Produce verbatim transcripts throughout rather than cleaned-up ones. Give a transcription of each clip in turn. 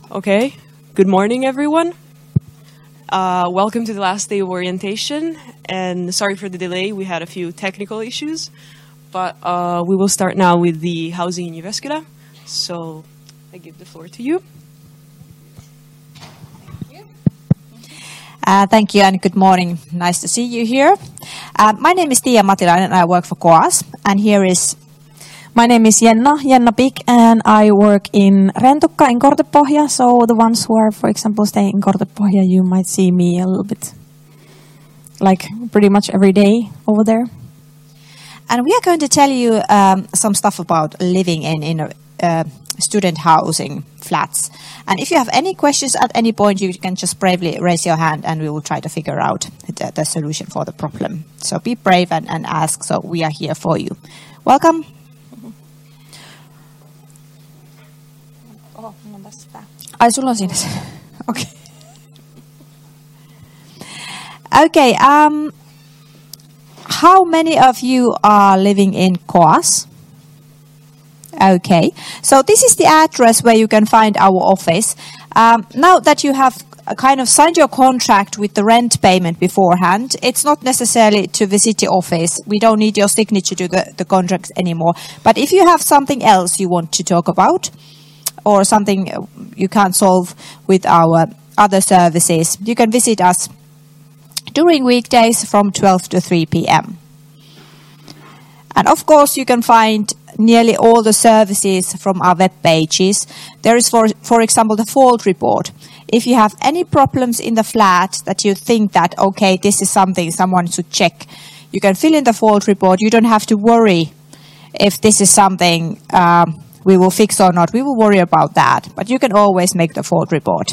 Okay, good morning everyone. Uh, welcome to the last day of orientation, and sorry for the delay, we had a few technical issues, but uh, we will start now with the housing in Jyväskylä. So I give the floor to you. Thank you, uh, thank you and good morning. Nice to see you here. Uh, my name is Tiia Matilainen and I work for K O A S, and here is My name is Jenna, Jenna Pik, and I work in Rentukka in Kortepohja. So the ones who are, for example, staying in Kortepohja, you might see me a little bit, like pretty much every day over there. And we are going to tell you um, some stuff about living in, in a, uh, student housing flats. And if you have any questions at any point, you can just bravely raise your hand and we will try to figure out the, the solution for the problem. So be brave and, and ask, so we are here for you. Welcome. Ai, sulla on siinä se. Okay. Okay. Um, how many of you are living in K O A S? Okay. So this is the address where you can find our office. Um, now that you have kind of signed your contract with the rent payment beforehand, it's not necessarily to visit the office. We don't need your signature to the, the contract anymore. But if you have something else you want to talk about, or something you can't solve with our other services, you can visit us during weekdays from twelve to three p m And of course, you can find nearly all the services from our web pages. There is, for, for example, the fault report. If you have any problems in the flat that you think that, okay, this is something someone should check, you can fill in the fault report. You don't have to worry if this is something um, we will fix or not. We will worry about that, but you can always make the fault report.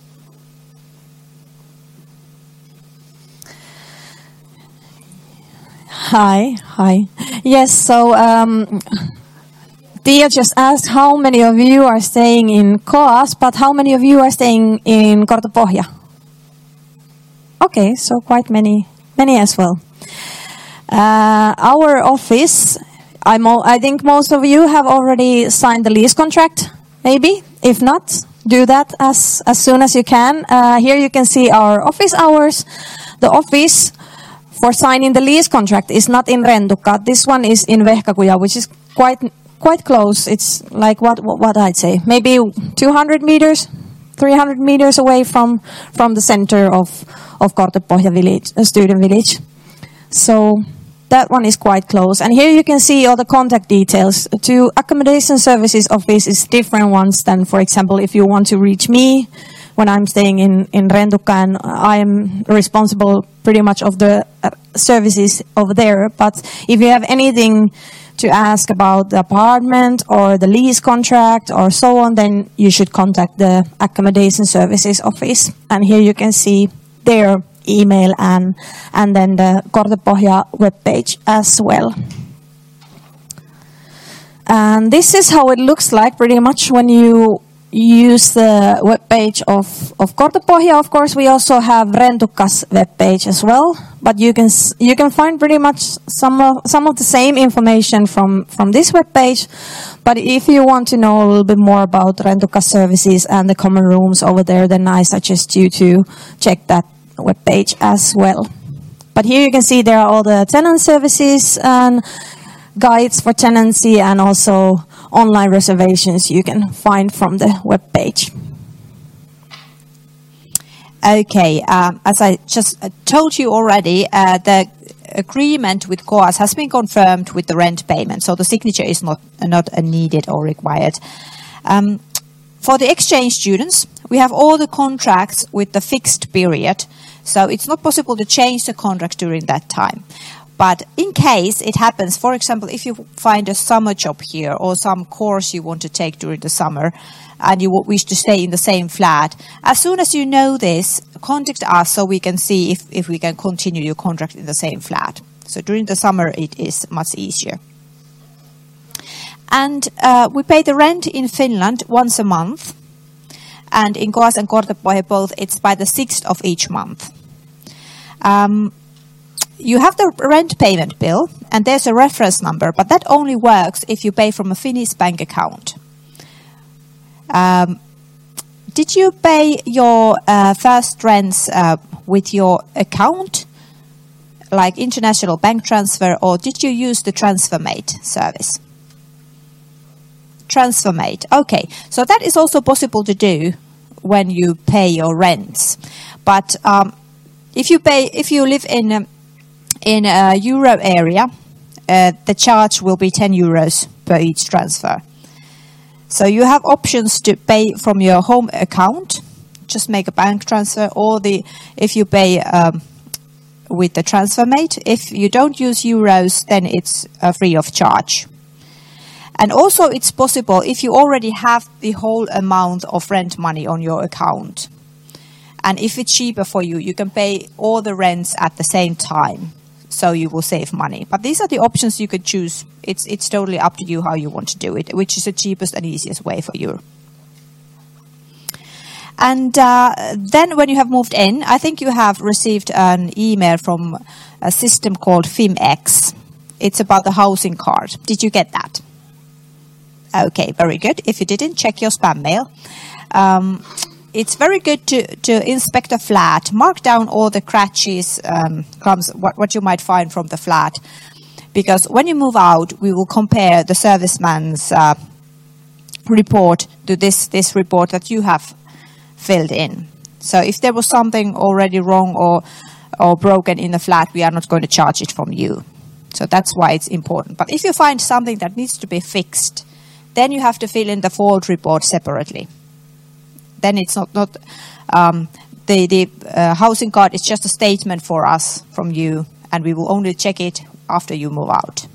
Hi, hi. Yes, so um, Tia just asked how many of you are staying in K O A S, but how many of you are staying in Kortepohja? Okay, so quite many, many as well. Uh, our office, I'm all, I think most of you have already signed the lease contract, maybe. If not, do that as, as soon as you can. Uh, here you can see our office hours. The office for signing the lease contract is not in Rentukka. This one is in Vehkakuja, which is quite quite close. It's like, what, what, what I'd say, maybe two hundred meters, three hundred meters away from, from the center of, of Kortepohja village, uh, student village. So that one is quite close. And here you can see all the contact details. To accommodation services office is different ones than, for example, if you want to reach me when I'm staying in, in Rentukka, and I am responsible pretty much of the services over there. But if you have anything to ask about the apartment or the lease contract or so on, then you should contact the accommodation services office. And here you can see their email and and then the Kortepohja webpage as well. And this is how it looks like pretty much when you use the webpage of of Kortepohja. Of course, we also have Rentukka's webpage as well, but you can you can find pretty much some of some of the same information from from this webpage. But if you want to know a little bit more about Rentukka's services and the common rooms over there, then I suggest you to check that webpage as well. But here you can see there are all the tenant services and guides for tenancy, and also online reservations you can find from the webpage. Okay, um, as I just told you already, uh, the agreement with K O A S has been confirmed with the rent payment, so the signature is not not needed or required. Um, for the exchange students, we have all the contracts with the fixed period, so it's not possible to change the contract during that time. But in case it happens, for example, if you find a summer job here or some course you want to take during the summer and you wish to stay in the same flat, as soon as you know this, contact us so we can see if, if we can continue your contract in the same flat. So during the summer it is much easier. And uh, we pay the rent in Finland once a month. And in K O A S and Kortepohja both, it's by the sixth of each month. Um, You have the rent payment bill, and there's a reference number, but that only works if you pay from a Finnish bank account. Um, did you pay your uh, first rents uh, with your account, like international bank transfer, or did you use the TransferMate service? TransferMate. Okay, so that is also possible to do when you pay your rents. But um, if you pay, if you live in a, in a euro area, uh, the charge will be ten euros per each transfer. So you have options to pay from your home account, just make a bank transfer, or the if you pay um, with the TransferMate. If you don't use euros, then it's uh, free of charge. And also it's possible, if you already have the whole amount of rent money on your account, and if it's cheaper for you, you can pay all the rents at the same time, so you will save money. But these are the options you could choose. It's, it's totally up to you how you want to do it, which is the cheapest and easiest way for you. And uh, then when you have moved in, I think you have received an email from a system called FimX. It's about the housing card. Did you get that? Okay, very good. If you didn't, check your spam mail. Um, it's very good to, to inspect a flat, mark down all the scratches, um, crumbs, what, what you might find from the flat. Because when you move out, we will compare the serviceman's uh, report to this, this report that you have filled in. So if there was something already wrong or, or broken in the flat, we are not going to charge it from you. So that's why it's important. But if you find something that needs to be fixed, then you have to fill in the fault report separately. Then it's not, not um, the, the uh, housing card is just a statement for us from you, and we will only check it after you move out.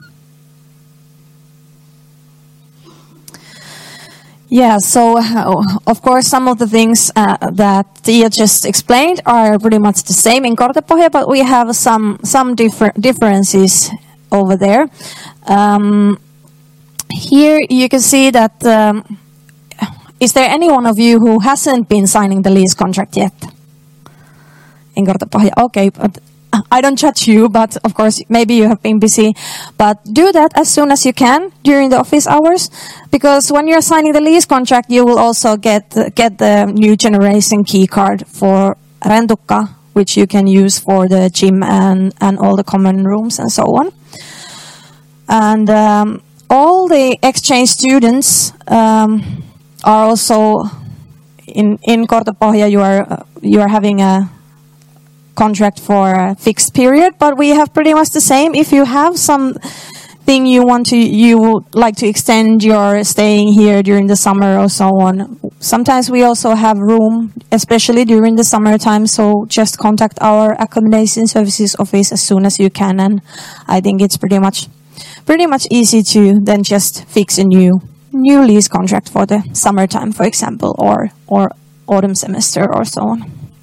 Yeah, so uh, of course some of the things uh, that Tia just explained are pretty much the same in Kortepohja, but we have some some different differences over there. Um, here you can see that. Um, is there any one of you who hasn't been signing the lease contract yet in Kortepohja? Okay, but I don't judge you, but of course maybe you have been busy. But do that as soon as you can during the office hours, because when you're signing the lease contract, you will also get get the new generation key card for Rentukka, which you can use for the gym and and all the common rooms and so on. And um, all the exchange students um, are also in in Kortepohja. You are uh, you are having a contract for a fixed period, but we have pretty much the same. If you have something you want to, you would like to extend your staying here during the summer or so on. Sometimes we also have room, especially during the summertime. So just contact our accommodation services office as soon as you can, and I think it's pretty much, pretty much easy to then just fix a new, new lease contract for the summertime, for example, or or autumn semester or so on.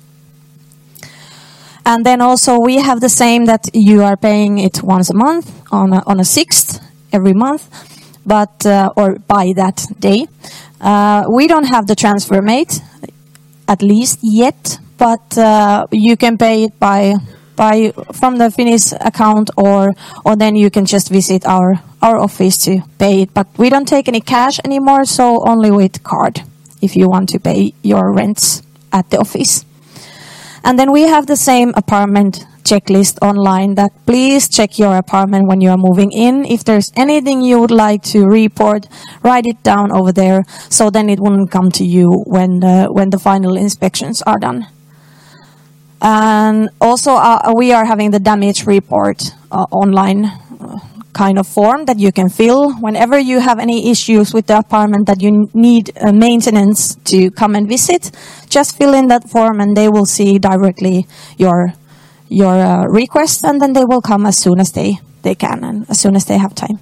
And then also we have the same that you are paying it once a month on a, on a sixth every month, but uh, or by that day. Uh, we don't have the TransferMate, at least yet, but uh, you can pay it by by from the Finnish account, or or then you can just visit our our office to pay it. But we don't take any cash anymore, so only with card if you want to pay your rents at the office. And then we have the same apartment checklist online that please check your apartment when you are moving in. If there's anything you would like to report, write it down over there, so then it wouldn't come to you when the, when the final inspections are done. And also uh, we are having the damage report uh, online uh, kind of form that you can fill whenever you have any issues with the apartment that you need uh, maintenance to come and visit. Just fill in that form and they will see directly your your uh, request, and then they will come as soon as they, they can and as soon as they have time.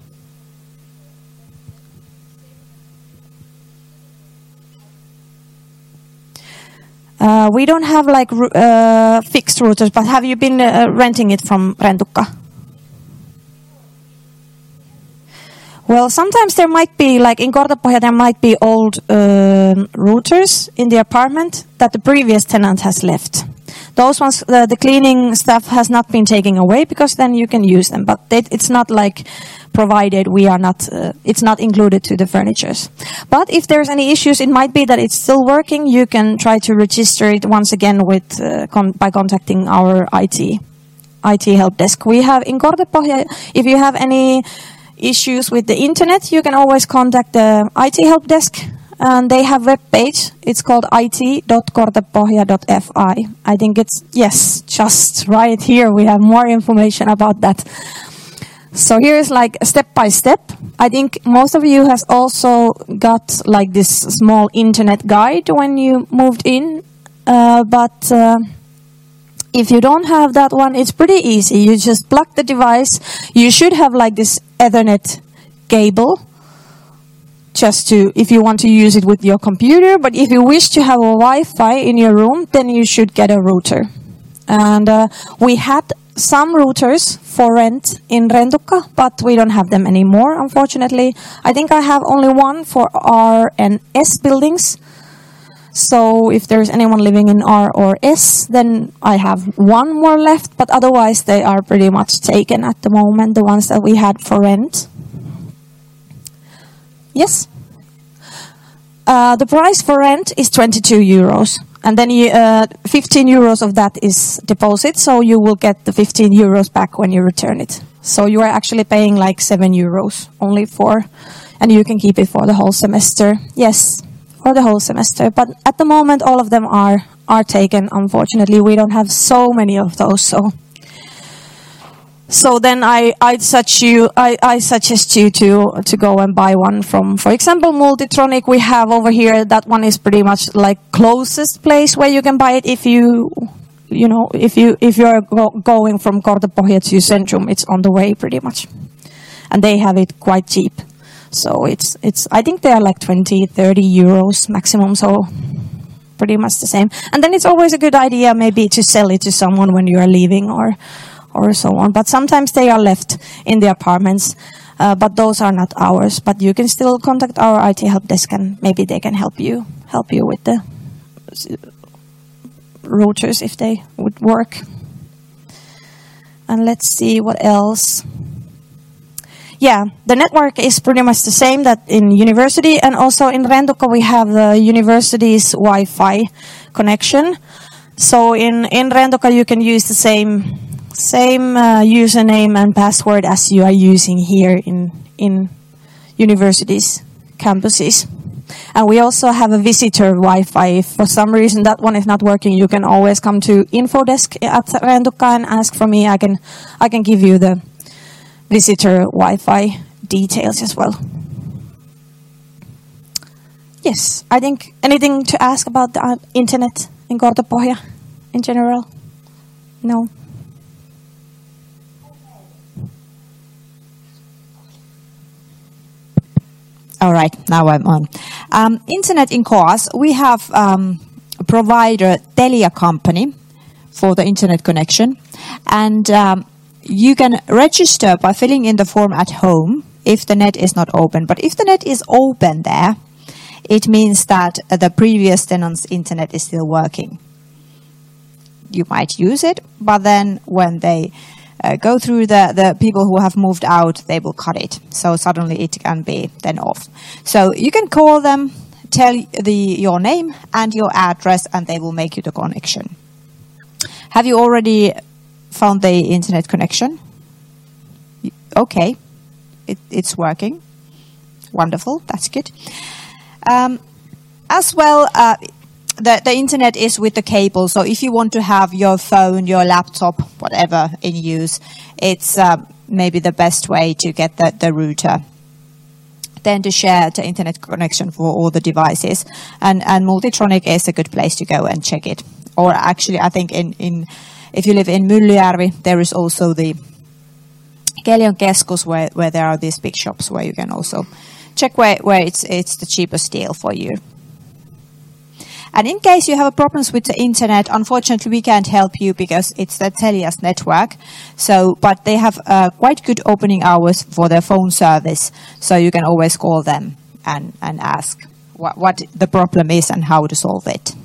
Uh, we don't have like uh, fixed routers, but have you been uh, renting it from Rentukka? Well, sometimes there might be, like in Kortepohja, there might be old um, routers in the apartment that the previous tenant has left. Those ones, the, the cleaning stuff has not been taken away, because then you can use them. But they, it's not like provided we are not, uh, it's not included to the furnitures. But if there's any issues, it might be that it's still working. You can try to register it once again with uh, con by contacting our I T I T help desk. We have in Kortepohja, if you have any issues with the internet, you can always contact the I T help desk. And they have web page. It's called I T dot kortepohja dot F I. I think it's, yes, just right here we have more information about that. So here is like step by step. I think most of you has also got like this small internet guide when you moved in. Uh, but uh, if you don't have that one, it's pretty easy. You just plug the device. You should have like this Ethernet cable, just to, if you want to use it with your computer. But if you wish to have a Wi-Fi in your room, then you should get a router. And uh, we had some routers for rent in Rentukka, but we don't have them anymore, unfortunately. I think I have only one for R and S buildings. So if there's anyone living in R or S, then I have one more left, but otherwise they are pretty much taken at the moment, the ones that we had for rent. Yes? Uh, the price for rent is twenty-two euros. And then you, uh, fifteen euros of that is deposit, so you will get the fifteen euros back when you return it. So you are actually paying like seven euros only for, and you can keep it for the whole semester. Yes, for the whole semester. But at the moment, all of them are, are taken. Unfortunately, we don't have so many of those, so... So then I, I'd such you, I, I suggest you to, to go and buy one from, for example, Multitronic we have over here. That one is pretty much like closest place where you can buy it if you, you know, if you, if you're go, going from Kortepohja to Centrum, it's on the way pretty much. And they have it quite cheap. So it's, it's, I think they are like twenty, thirty euros maximum. So pretty much the same. And then it's always a good idea maybe to sell it to someone when you are leaving or, or so on. But sometimes they are left in the apartments, uh, but those are not ours. But you can still contact our I T help desk and maybe they can help you help you with the routers if they would work. And let's see what else. Yeah, the network is pretty much the same that in university, and also in Rentukka we have the university's Wi-Fi connection. So in, in Rentukka you can use the same Same uh, username and password as you are using here in in universities, campuses. And we also have a visitor Wi-Fi. If for some reason that one is not working, you can always come to info desk at Rentukka and ask for me. I can I can give you the visitor Wi-Fi details as well. Yes, I think anything to ask about the uh, internet in Kortepohja in general? No. All right, now I'm on. Um, internet in Koas, we have um, a provider, Telia company, for the internet connection. And um, you can register by filling in the form at home if the net is not open. But if the net is open there, it means that uh, the previous tenant's internet is still working. You might use it, but then when they Uh, go through the, the people who have moved out, they will cut it. So suddenly it can be then off. So you can call them, tell the, your name and your address, and they will make you the connection. Have you already found the internet connection? Okay, it, it's working. Wonderful, that's good. Um, as well, uh, The, the internet is with the cable, so if you want to have your phone, your laptop, whatever in use, it's uh, maybe the best way to get the, the router. Then to share the internet connection for all the devices. And, and Multitronic is a good place to go and check it. Or actually, I think in, in if you live in Myllyjärvi, there is also the Kelion Keskus, where, where there are these big shops where you can also check where, where it's, it's the cheapest deal for you. And in case you have problems with the internet, unfortunately we can't help you because it's the Telia's network. So, but they have uh, quite good opening hours for their phone service. So you can always call them and, and ask what, what the problem is and how to solve it.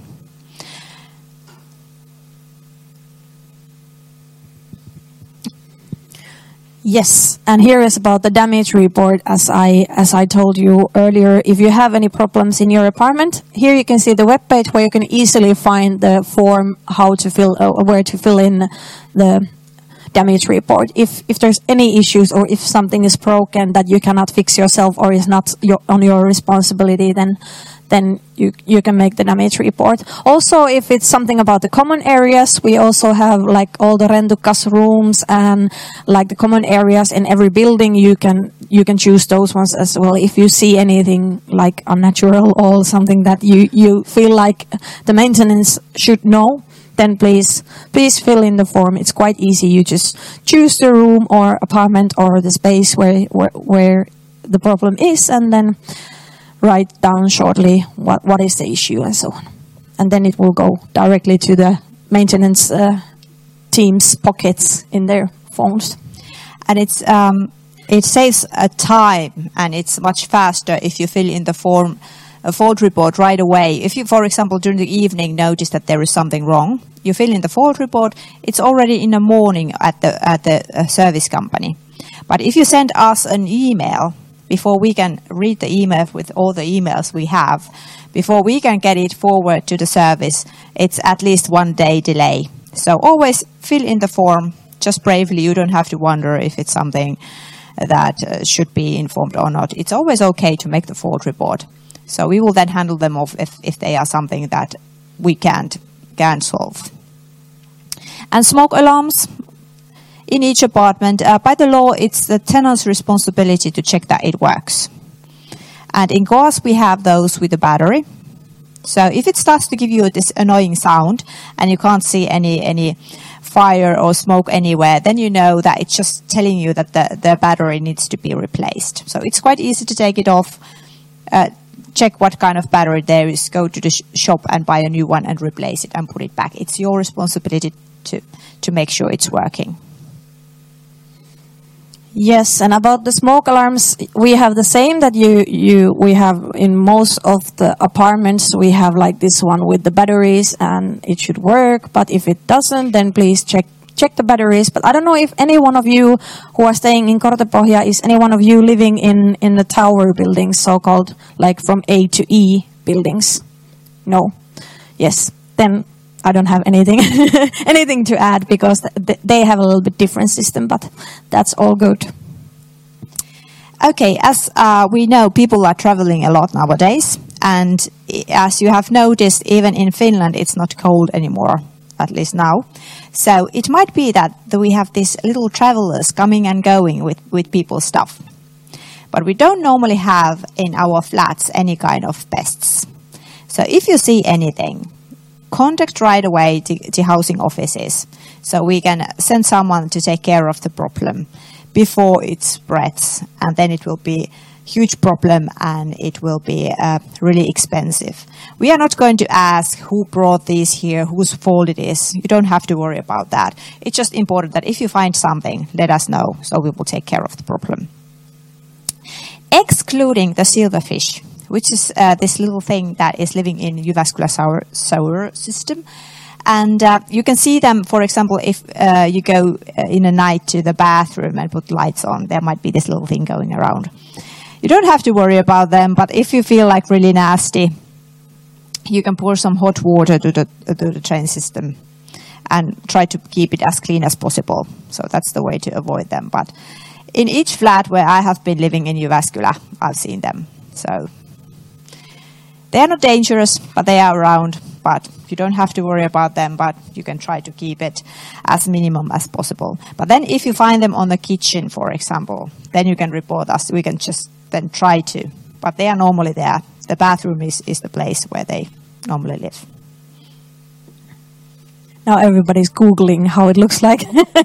Yes, and here is about the damage report. As I as I told you earlier, if you have any problems in your apartment, here you can see the webpage where you can easily find the form how to fill uh, where to fill in the damage report. If if there's any issues or if something is broken that you cannot fix yourself or is not your, on your responsibility, then then you you can make the damage report. Also, if it's something about the common areas, we also have like all the rentukas rooms and like the common areas in every building. You can you can choose those ones as well. If you see anything like unnatural or something that you you feel like the maintenance should know, then please please fill in the form. It's quite easy. You just choose the room or apartment or the space where where, where the problem is, and then write down shortly what, what is the issue and so on. And then it will go directly to the maintenance uh, team's pockets in their phones. And it's um, it saves uh, time, and it's much faster if you fill in the form, a fault report right away. If you, for example, during the evening notice that there is something wrong, you fill in the fault report, it's already in the morning at the, at the uh, service company. But if you send us an email, before we can read the email with all the emails we have, before we can get it forward to the service, it's at least one day delay. So always fill in the form, just bravely. You don't have to wonder if it's something that uh, should be informed or not. It's always okay to make the fault report. So we will then handle them off if, if they are something that we can't, can't solve. And smoke alarms. In each apartment, uh, by the law, it's the tenant's responsibility to check that it works. And in Goas, we have those with a battery. So if it starts to give you this annoying sound and you can't see any any fire or smoke anywhere, then you know that it's just telling you that the, the battery needs to be replaced. So it's quite easy to take it off, uh, check what kind of battery there is, go to the sh shop and buy a new one and replace it and put it back. It's your responsibility to, to make sure it's working. Yes, and about the smoke alarms, we have the same that you you we have in most of the apartments. We have like this one with the batteries, and it should work. But if it doesn't, then please check check the batteries. But I don't know if any one of you who are staying in Kortepohja is any one of you living in in the tower buildings, so-called like from A to E buildings. No, yes, then I don't have anything anything to add because th they have a little bit different system, but that's all good. Okay, as uh, we know, people are traveling a lot nowadays, and as you have noticed, even in Finland, it's not cold anymore, at least now. So it might be that, that we have these little travelers coming and going with, with people's stuff. But we don't normally have in our flats any kind of pests. So if you see anything, contact right away to, to housing offices so we can send someone to take care of the problem before it spreads, and then it will be a huge problem and it will be uh, really expensive. We are not going to ask who brought these here, whose fault it is. You don't have to worry about that. It's just important that if you find something, let us know so we will take care of the problem. Excluding the silverfish, which is uh, this little thing that is living in Jyväskylä sewer, sewer system. And uh, you can see them, for example, if uh, you go in a night to the bathroom and put lights on, there might be this little thing going around. You don't have to worry about them, but if you feel like really nasty, you can pour some hot water to the, to the drain system and try to keep it as clean as possible. So that's the way to avoid them. But in each flat where I have been living in Jyväskylä, I've seen them. So they are not dangerous, but they are around. But you don't have to worry about them, but you can try to keep it as minimum as possible. But then if you find them on the kitchen, for example, then you can report us. We can just then try to. But they are normally there. The bathroom is, is the place where they normally live. Now everybody's Googling how it looks like.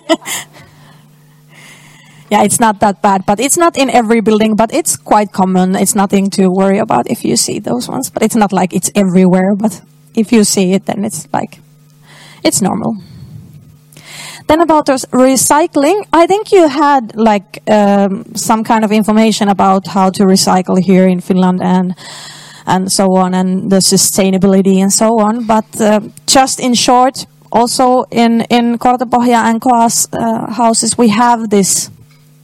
Yeah, it's not that bad, but it's not in every building, but it's quite common. It's nothing to worry about if you see those ones, but it's not like it's everywhere, but if you see it, then it's like, it's normal. Then about the recycling, I think you had like um, some kind of information about how to recycle here in Finland and and so on, and the sustainability and so on. But uh, just in short, also in, in Kortepohja and Goas uh, houses, we have this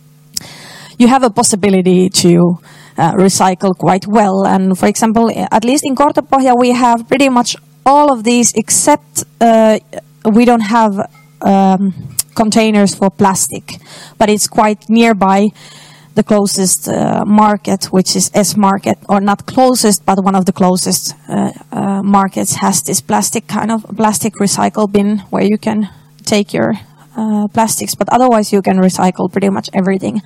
you have a possibility to uh, recycle quite well. And for example, at least in Kortepohja, we have pretty much all of these, except uh, we don't have um, containers for plastic, but it's quite nearby the closest uh, market, which is S-Market, or not closest, but one of the closest uh, uh, markets has this plastic kind of plastic recycle bin where you can take your uh, plastics, but otherwise you can recycle pretty much everything.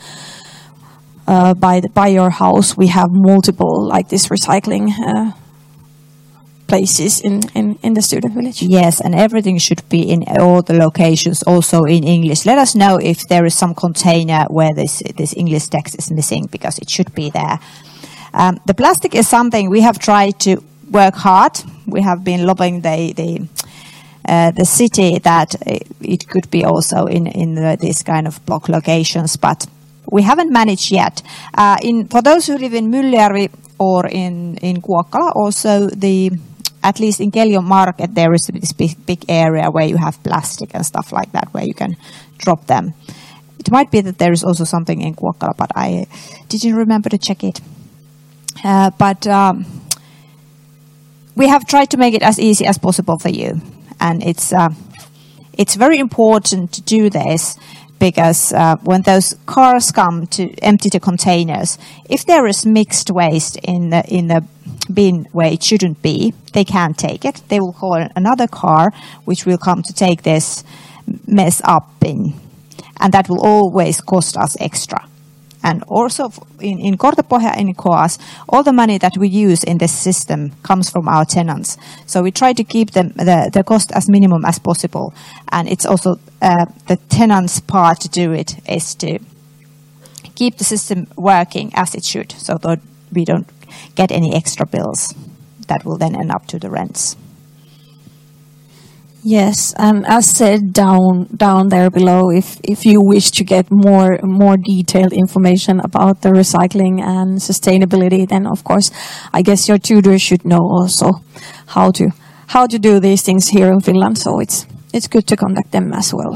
Uh, by the, by your house, we have multiple like this recycling uh, places in, in, in the student village. Yes, and everything should be in all the locations, also in English. Let us know if there is some container where this this English text is missing, because it should be there. Um, the plastic is something we have tried to work hard. We have been lobbying the the uh, the city that it could be also in in the, this kind of block locations, but we haven't managed yet. Uh, in for those who live in Myllyjärvi or in in Kuokkala, also the at least in Keljo Market, there is this big, big area where you have plastic and stuff like that, where you can drop them. It might be that there is also something in Kuokkala, but I didn't remember to check it. Uh, but um, we have tried to make it as easy as possible for you. And it's, uh, it's very important to do this, because uh, when those cars come to empty the containers, if there is mixed waste in the, in the bin where it shouldn't be, they can't take it. They will call another car which will come to take this mess up bin, and that will always cost us extra. And also in, in Kortepohja and in Koas, all the money that we use in this system comes from our tenants. So we try to keep them, the, the cost as minimum as possible. And it's also uh, the tenants' part to do it is to keep the system working as it should, so that we don't get any extra bills that will then end up to the rents. Yes, and as said down down there below, if if you wish to get more more detailed information about the recycling and sustainability, then of course, I guess your tutors should know also how to how to do these things here in Finland. So it's it's good to contact them as well.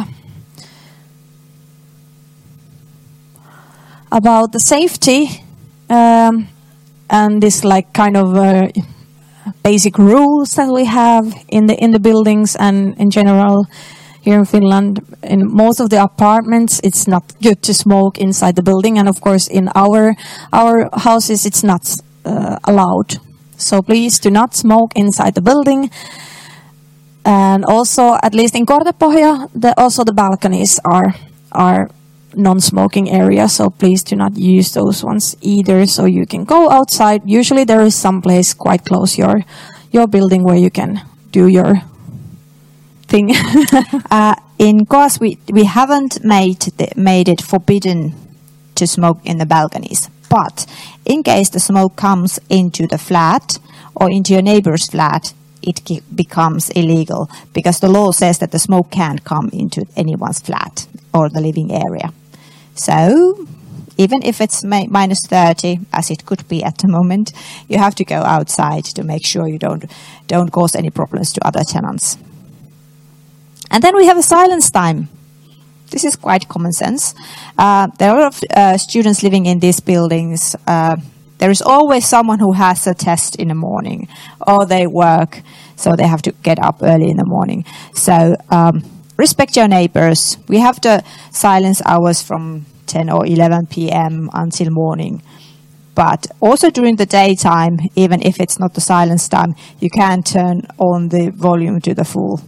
About the safety um, and this like kind of. Uh, basic rules that we have in the in the buildings and in general here in Finland. In most of the apartments, it's not good to smoke inside the building, and of course in our our houses it's not uh, allowed. So please do not smoke inside the building. And also, at least in Kortepohja, the, also the balconies are are non-smoking area, so please do not use those ones either. So you can go outside. Usually there is some place quite close your your building where you can do your thing. uh, in Koas, we we haven't made the, made it forbidden to smoke in the balconies. But in case the smoke comes into the flat or into your neighbor's flat, it becomes illegal, because the law says that the smoke can't come into anyone's flat or the living area. So even if it's minus thirty, as it could be at the moment, you have to go outside to make sure you don't don't cause any problems to other tenants. And then we have a silence time. This is quite common sense. Uh, there are a lot of uh, students living in these buildings. Uh, there is always someone who has a test in the morning, or they work, so they have to get up early in the morning. So um, respect your neighbors. We have the silence hours from ten or eleven p.m. until morning. But also during the daytime, even if it's not the silence time, you can turn on the volume to the full.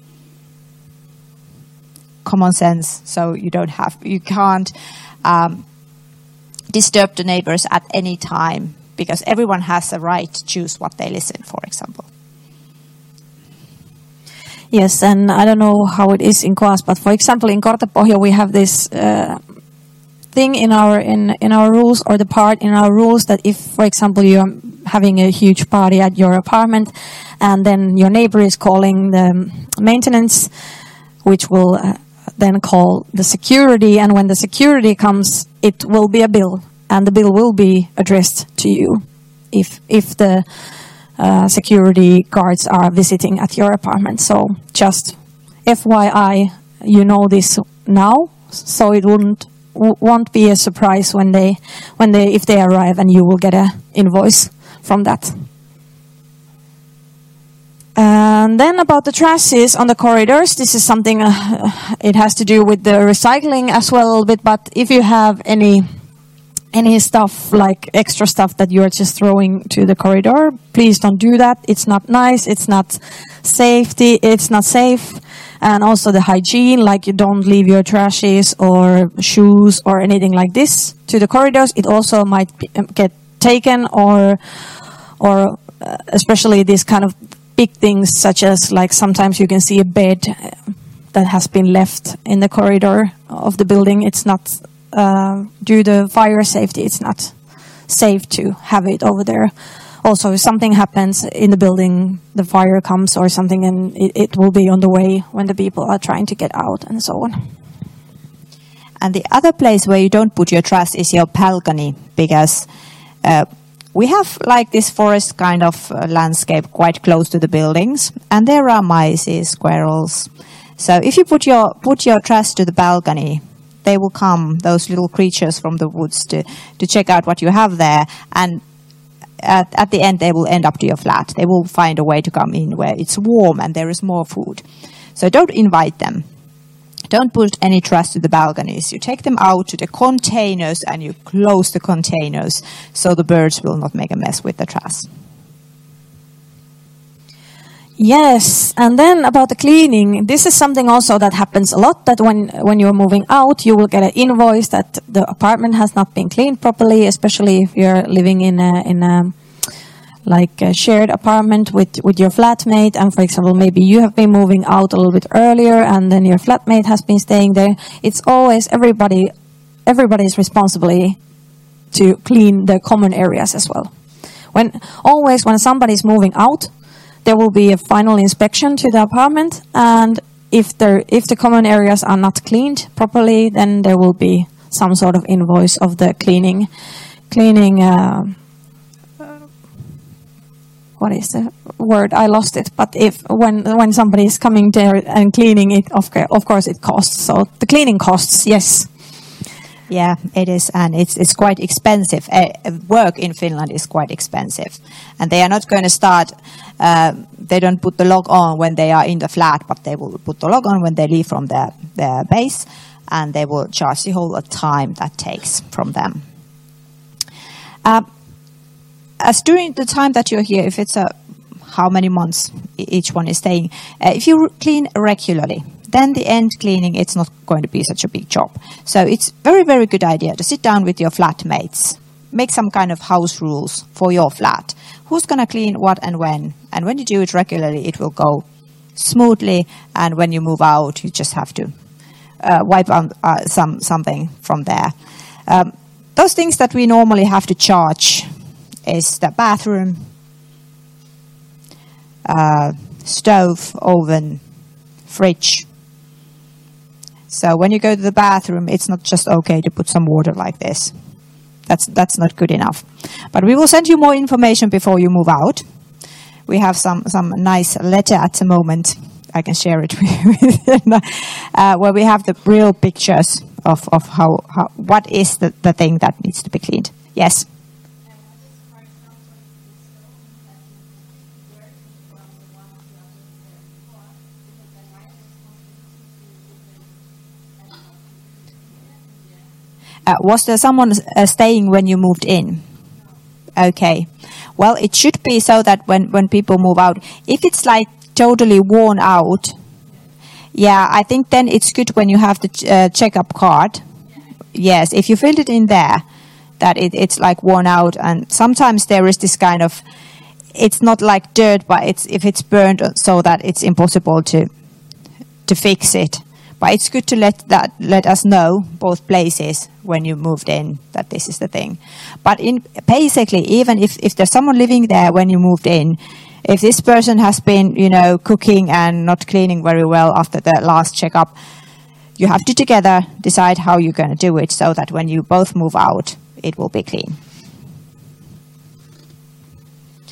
Common sense, so you don't have, you can't um, disturb the neighbors at any time, because everyone has a right to choose what they listen, for example. Yes, and I don't know how it is in Koas, but for example, in Kortepohja we have this uh, thing in our in in our rules, or the part in our rules, that if, for example, you're having a huge party at your apartment, and then your neighbor is calling the maintenance, which will uh, then call the security, and when the security comes, it will be a bill, and the bill will be addressed to you if if the uh, security guards are visiting at your apartment. So just F Y I, you know this now, so it wouldn't w- won't be a surprise when they, when they, if they arrive, and you will get a invoice from that. And then about the trashes on the corridors, this is something, uh, it has to do with the recycling as well a little bit, but if you have any any stuff, like extra stuff that you're just throwing to the corridor, please don't do that. It's not nice, it's not safety, it's not safe. And also the hygiene, like you don't leave your trashes or shoes or anything like this to the corridors. It also might be, um, get taken, or, or uh, especially this kind of big things, such as like sometimes you can see a bed that has been left in the corridor of the building. It's not, uh, due to fire safety, it's not safe to have it over there. Also, if something happens in the building, the fire comes or something, and it, it will be on the way when the people are trying to get out and so on. And the other place where you don't put your trash is your balcony, because uh, we have like this forest kind of uh, landscape quite close to the buildings, and there are mice, squirrels. So if you put your put your trash to the balcony, they will come, those little creatures from the woods, to, to check out what you have there, and at, at the end they will end up to your flat. They will find a way to come in where it's warm and there is more food. So don't invite them. Don't put any trash to the balconies. You take them out to the containers and you close the containers so the birds will not make a mess with the trash. Yes, and then about the cleaning, this is something also that happens a lot, that when, when you're moving out, you will get an invoice that the apartment has not been cleaned properly, especially if you're living in a, in a like a shared apartment with, with your flatmate, and for example, maybe you have been moving out a little bit earlier and then your flatmate has been staying there. It's always everybody, everybody's responsibility to clean the common areas as well. When, always when somebody's moving out, there will be a final inspection to the apartment, and if there if the common areas are not cleaned properly, then there will be some sort of invoice of the cleaning. Cleaning. Uh, what is the word? I lost it. But if when when somebody is coming there and cleaning it, of of course it costs. So the cleaning costs, yes. Yeah, it is, and it's it's quite expensive. Uh, work in Finland is quite expensive, and they are not going to start. Uh, they don't put the log on when they are in the flat, but they will put the log on when they leave from their their base, and they will charge the whole time that takes from them. Uh, as during the time that you're here, if it's a how many months each one is staying, uh, if you clean regularly, then the end cleaning, it's not going to be such a big job. So it's very, very good idea to sit down with your flatmates, make some kind of house rules for your flat. Who's going to clean what and when? And when you do it regularly, it will go smoothly. And when you move out, you just have to uh, wipe out uh, some something from there. Um, those things that we normally have to charge is the bathroom, uh, stove, oven, fridge. So when you go to the bathroom, it's not just okay to put some water like this. That's that's not good enough. But we will send you more information before you move out. We have some, some nice letter at the moment. I can share it with you, uh, where we have the real pictures of, of how, how what is the, the thing that needs to be cleaned. Yes? Uh, was there someone uh, staying when you moved in? Okay. Well, it should be so that when, when people move out, if it's like totally worn out, yeah, I think then it's good when you have the ch- uh, checkup card. Yes, if you filled it in there, that it, it's like worn out, and sometimes there is this kind of, it's not like dirt, but it's if it's burned so that it's impossible to to fix it. But it's good to let that let us know, both places, when you moved in, that this is the thing. But in basically, even if, if there's someone living there when you moved in, if this person has been, you know, cooking and not cleaning very well after the last checkup, you have to together decide how you're going to do it so that when you both move out, it will be clean.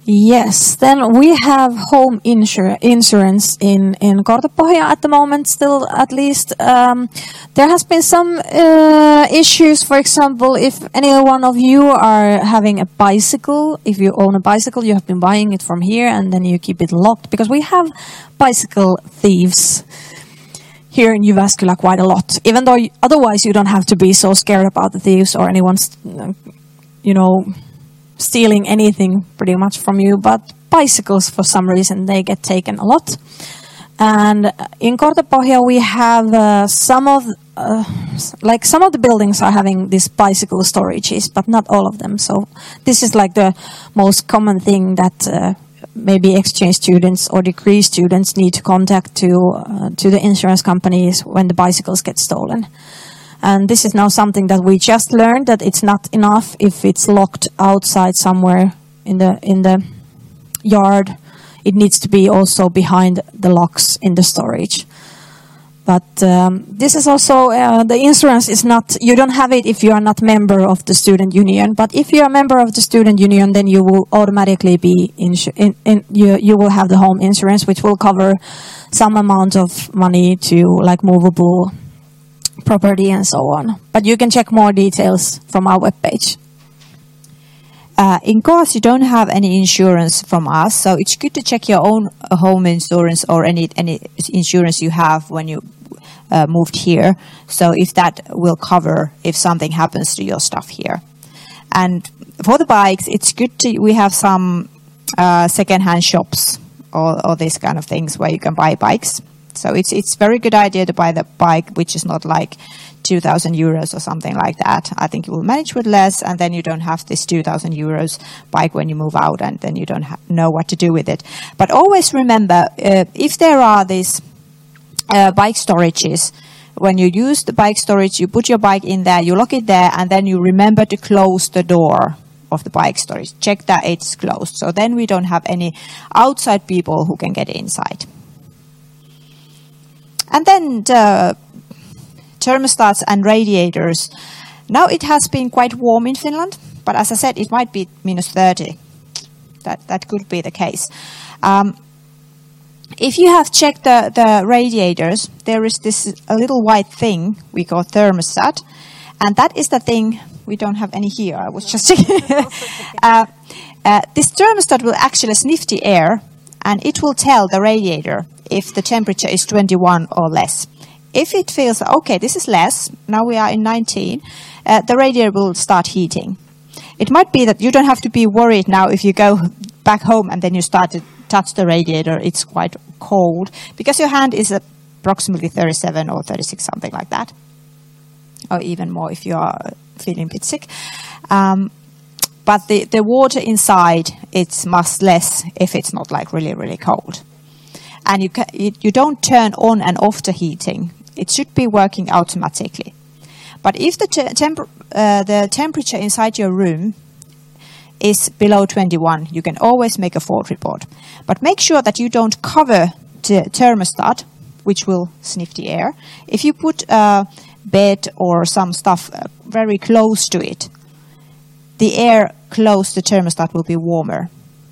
Yes, then we have home insur- insurance in, in Kortepohja at the moment, still at least. Um, there has been some uh, issues, for example, if any one of you are having a bicycle, if you own a bicycle, you have been buying it from here and then you keep it locked, because we have bicycle thieves here in Jyväskylä quite a lot, even though you, otherwise you don't have to be so scared about the thieves or anyone's, you know, stealing anything pretty much from you, but bicycles for some reason they get taken a lot. And in Kortepohja we have uh, some of uh, like some of the buildings are having these bicycle storages, but not all of them. So this is like the most common thing that uh, maybe exchange students or degree students need to contact to uh, to the insurance companies when the bicycles get stolen. And this is now something that we just learned, that it's not enough if it's locked outside somewhere in the in the yard. It needs to be also behind the locks in the storage. But um, this is also, uh, the insurance is not, you don't have it if you are not member of the student union. But if you are a member of the student union, then you will automatically be, insu- in, in, you, you will have the home insurance, which will cover some amount of money to like movable property and so on. But you can check more details from our webpage. Uh, in course, you don't have any insurance from us, so it's good to check your own uh, home insurance or any any insurance you have when you uh, moved here. So if that will cover if something happens to your stuff here. And for the bikes, it's good to we have some uh, second-hand shops or, or these kind of things where you can buy bikes. So it's it's very good idea to buy the bike which is not like two thousand euros or something like that. I think you will manage with less, and then you don't have this two thousand euros bike when you move out, and then you don't ha- know what to do with it. But always remember, uh, if there are these uh, bike storages, when you use the bike storage, you put your bike in there, you lock it there, and then you remember to close the door of the bike storage. Check that it's closed. So then we don't have any outside people who can get inside. And then the thermostats and radiators. Now it has been quite warm in Finland, but as I said, it might be minus thirty. That that could be the case. Um, if you have checked the, the radiators, there is this a little white thing we call thermostat, and that is the thing, we don't have any here, I was just checking. uh, uh, this thermostat will actually sniff the air, and it will tell the radiator if the temperature is twenty-one or less. If it feels, okay, this is less, now we are in nineteen, uh, the radiator will start heating. It might be that you don't have to be worried now if you go back home and then you start to touch the radiator, it's quite cold, because your hand is approximately thirty-seven or thirty-six, something like that, or even more if you are feeling a bit sick. Um, but the, the water inside, it's much less if it's not like really, really cold. And you, ca- you, you don't turn on and off the heating. It should be working automatically. But if the, te- temp- uh, the temperature inside your room is below twenty-one, you can always make a fault report. But make sure that you don't cover the thermostat, which will sniff the air. If you put a bed or some stuff uh, very close to it, the air close to the thermostat will be warmer.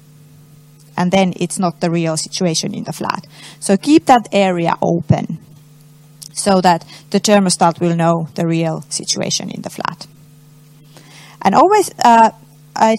And then it's not the real situation in the flat. So keep that area open so that the thermostat will know the real situation in the flat. And always, uh, I,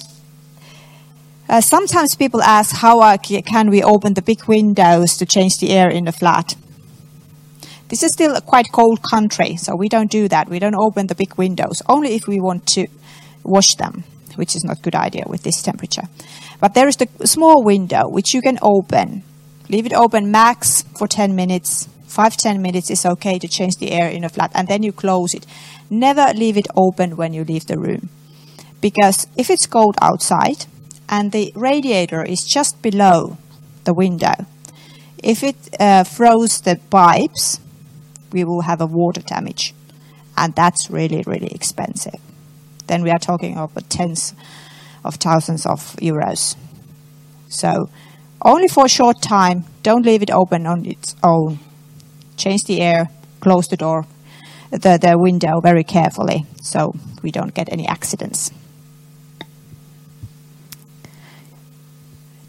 uh, sometimes people ask, how uh, can we open the big windows to change the air in the flat? This is still a quite cold country, so we don't do that. We don't open the big windows, only if we want to wash them, which is not a good idea with this temperature. But there is the small window which you can open. Leave it open max for ten minutes. Five, ten minutes is okay to change the air in a flat, and then you close it. Never leave it open when you leave the room. Because if it's cold outside and the radiator is just below the window, if it uh, froze the pipes, we will have a water damage. And that's really, really expensive. Then we are talking about tens of thousands of euros. So only for a short time, don't leave it open on its own. Change the air, close the door, the, the window very carefully so we don't get any accidents.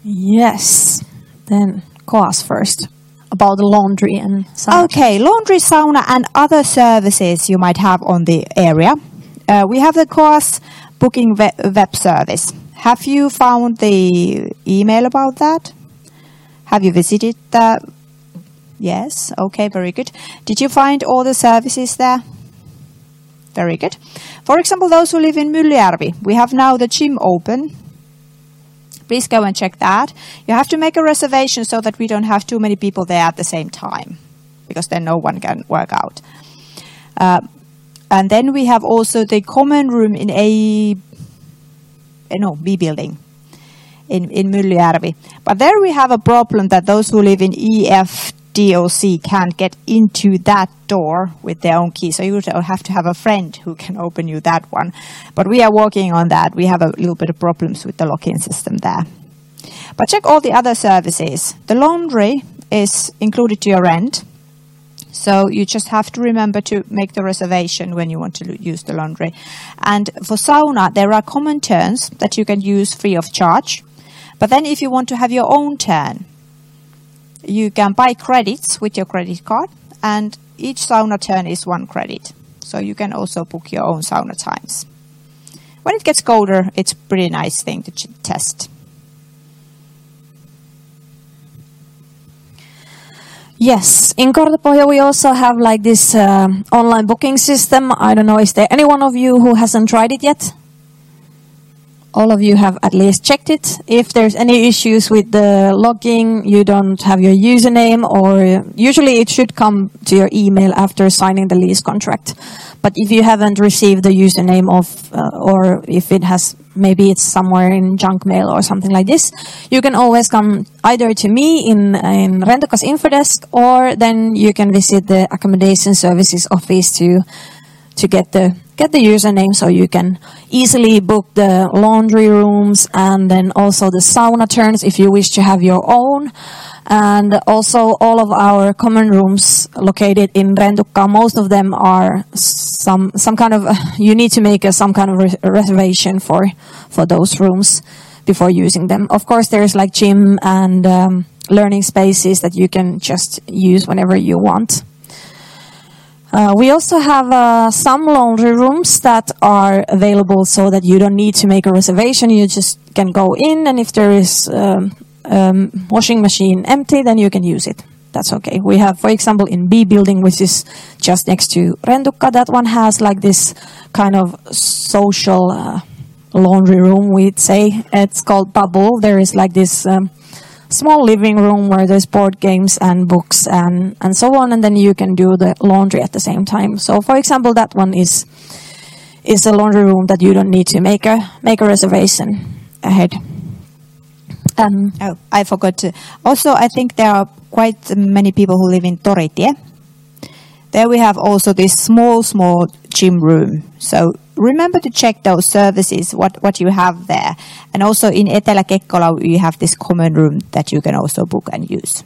Yes. Then Koas first about the laundry and sauna. Okay, laundry, sauna, and other services you might have on the area. Uh, we have the Koas booking web, web service. Have you found the email about that? Have you visited the... Yes, okay, very good. Did you find all the services there? Very good. For example, those who live in Myllyjärvi, we have now the gym open. Please go and check that. You have to make a reservation so that we don't have too many people there at the same time, because then no one can work out. Uh, and then we have also the common room in A, no, B building in, in Myllyjärvi. But there we have a problem that those who live in E F D O C can't get into that door with their own key. So you have to have a friend who can open you that one. But we are working on that. We have a little bit of problems with the lock-in system there. But check all the other services. The laundry is included to your rent. So you just have to remember to make the reservation when you want to use the laundry. And for sauna, there are common turns that you can use free of charge. But then if you want to have your own turn, you can buy credits with your credit card, and each sauna turn is one credit. So you can also book your own sauna times. When it gets colder, it's a pretty nice thing to ch- test. Yes, in Kortepohja we also have like this uh, online booking system. I don't know, is there any one of you who hasn't tried it yet? All of you have at least checked it. If there's any issues with the logging, you don't have your username, or usually it should come to your email after signing the lease contract. But if you haven't received the username of, uh, or if it has, maybe it's somewhere in junk mail or something like this, you can always come either to me in, in Rentokas Infodesk, or then you can visit the accommodation services office to to get the get the username, so you can easily book the laundry rooms and then also the sauna turns if you wish to have your own. And also all of our common rooms located in Rentukka, most of them are some some kind of, uh, you need to make a, some kind of re- reservation for for those rooms before using them. Of course, there's like gym and um, learning spaces that you can just use whenever you want. Uh, we also have uh, some laundry rooms that are available so that you don't need to make a reservation. You just can go in, and if there is um, um, washing machine empty, then you can use it. That's okay. We have, for example, in B building, which is just next to Rentukka, that one has like this kind of social uh, laundry room, we'd say. It's called Bubble. There is like this Um, small living room where there's board games and books and, and so on, and then you can do the laundry at the same time. So, for example, that one is is a laundry room that you don't need to make a make a reservation ahead. Um, oh, I forgot to. Also, I think there are quite many people who live in Toritie. There we have also this small, small gym room. So remember to check those services, what, what you have there. And also in Etelä-Kekkola, you have this common room that you can also book and use.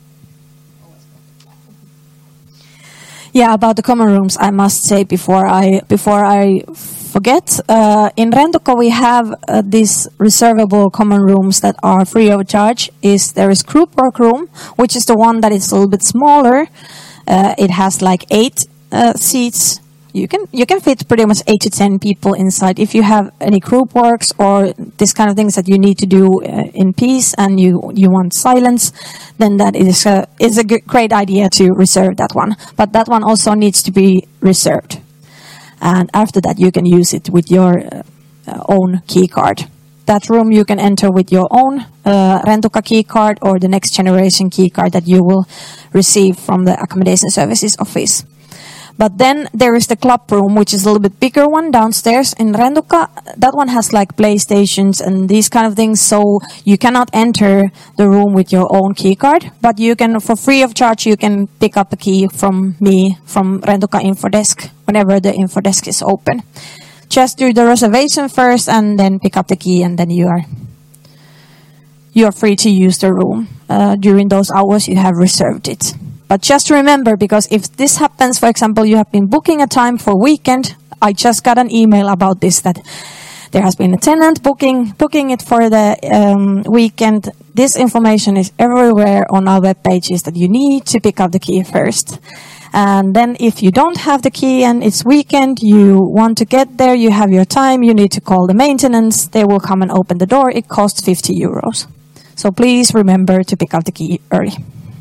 Yeah, about the common rooms, I must say before I before I forget, uh, in Rentukka we have uh, these reservable common rooms that are free of charge. Is there is group work room, which is the one that is a little bit smaller. Uh, it has like eight uh, seats. You can you can fit pretty much eight to ten people inside. If you have any group works or this kind of things that you need to do uh, in peace and you you want silence, then that is a is a g- great idea to reserve that one. But that one also needs to be reserved, and after that you can use it with your uh, uh, own key card. That room you can enter with your own uh, Rentukka key card or the next generation key card that you will receive from the accommodation services office. But then there is the club room, which is a little bit bigger one downstairs in Rentukka. That one has like PlayStations and these kind of things, so you cannot enter the room with your own key card. But you can, for free of charge, you can pick up a key from me, from Rentukka Infodesk, whenever the Infodesk is open. Just do the reservation first and then pick up the key, and then you are you are free to use the room. Uh, during those hours you have reserved it. But just remember, because if this happens, for example, you have been booking a time for weekend, I just got an email about this, that there has been a tenant booking booking it for the um, weekend. This information is everywhere on our web pages that you need to pick up the key first. And then if you don't have the key and it's weekend, you want to get there, you have your time, you need to call the maintenance, they will come and open the door. It costs fifty euros. So please remember to pick up the key early.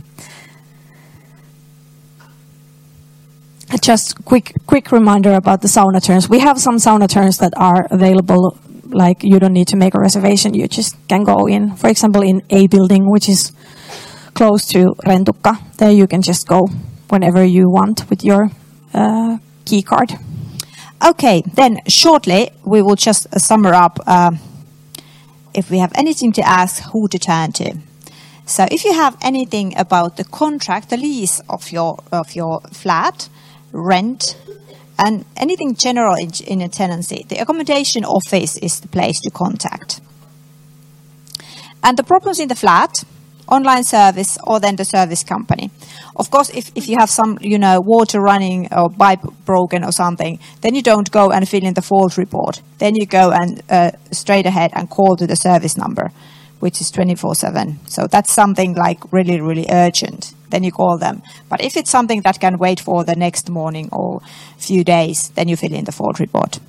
Just quick quick reminder about the sauna turns. We have some sauna turns that are available, like you don't need to make a reservation, you just can go in. For example, in A building, which is close to Rentukka, there you can just go whenever you want with your uh, key card. Okay, then shortly we will just uh, sum up uh, if we have anything to ask, who to turn to. So if you have anything about the contract, the lease of your of your flat, rent, and anything general in, in a tenancy, the accommodation office is the place to contact. And the problems in the flat, online service, or then the service company. Of course, if, if you have some, you know, water running or pipe broken or something, then you don't go and fill in the fault report. Then you go and uh, straight ahead and call to the service number, which is twenty-four seven. So that's something like really, really urgent. Then you call them. But if it's something that can wait for the next morning or few days, then you fill in the fault report.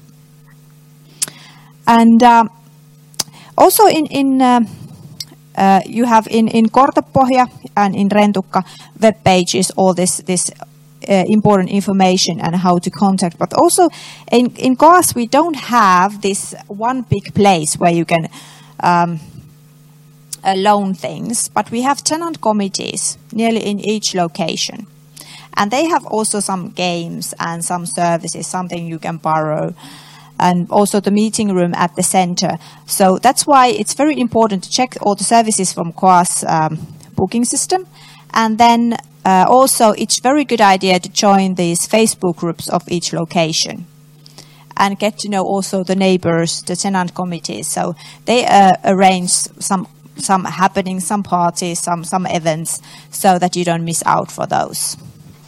And um, also in... in uh, Uh, you have in, in Kortepohja and in Rentukka web pages all this this uh, important information and how to contact. But also in, in K A S we don't have this one big place where you can um, uh, loan things, but we have tenant committees nearly in each location. And they have also some games and some services, something you can borrow, and also the meeting room at the center. So that's why it's very important to check all the services from K A S um, booking system. And then uh, also it's very good idea to join these Facebook groups of each location and get to know also the neighbors, the tenant committees. So they uh, arrange some some happenings, some parties, some some events, so that you don't miss out for those.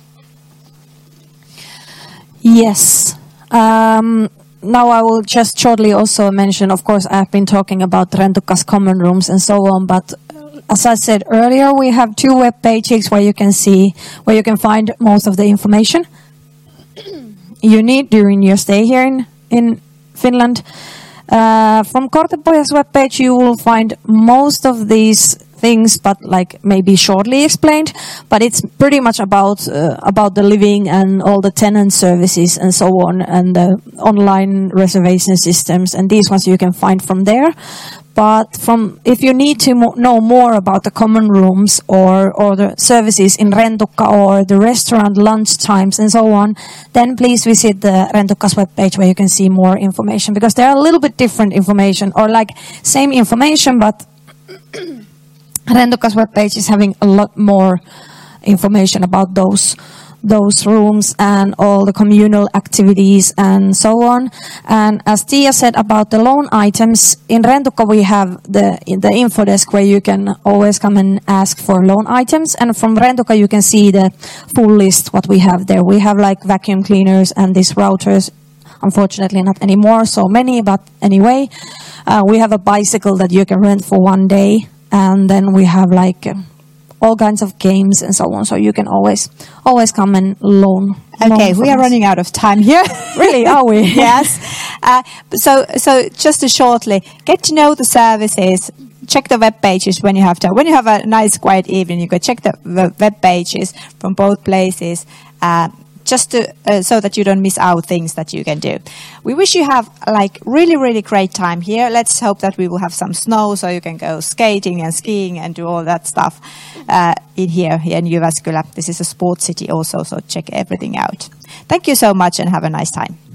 Yes. Um, Now I will just shortly also mention, of course, I've been talking about Rentukka's common rooms and so on, but as I said earlier, we have two web pages where you can see, where you can find most of the information you need during your stay here in, in Finland. Uh, from Kortepohja's webpage, you will find most of these things, but like maybe shortly explained. But it's pretty much about uh, about the living and all the tenant services and so on, and the online reservation systems, and these ones you can find from there. But from if you need to mo- know more about the common rooms or or the services in Rentukka or the restaurant lunch times and so on, then please visit the Rentukka's webpage where you can see more information, because there are a little bit different information, or like same information, but Rentukka's webpage is having a lot more information about those those rooms and all the communal activities and so on. And as Tia said about the loan items, in Rentukka we have the the info desk where you can always come and ask for loan items. And from Rentukka you can see the full list what we have there. We have like vacuum cleaners and these routers. Unfortunately not anymore so many, but anyway. Uh, we have a bicycle that you can rent for one day. And then we have like uh, all kinds of games and so on. So you can always always come and loan. Okay, loan we are us. running out of time here. Really, are we? Yes. Uh, so so just to shortly get to know the services. Check the web pages when you have time. When you have a nice quiet evening, you can check the web pages from both places. Uh, just to, uh, so that you don't miss out things that you can do. We wish you have like really, really great time here. Let's hope that we will have some snow so you can go skating and skiing and do all that stuff uh, in here, here in Jyväskylä. This is a sports city also, so check everything out. Thank you so much and have a nice time.